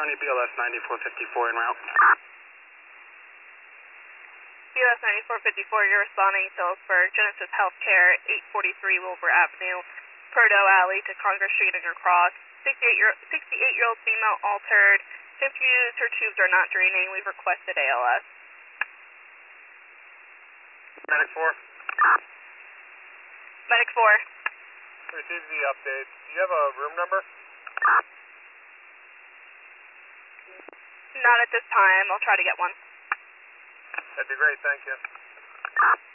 County, BLS 9454 en route. BLS 9454, you're responding Phillipsburg, Genesis Healthcare, 843 Wilbur Avenue, Prado Alley to Congress Street and your cross. 68-year-old female altered, confused, her tubes are not draining, we've requested ALS. Medic 4. Medic 4. Received the update. Do you have a room number? Not at this time, I'll try to get one. That'd be great, thank you.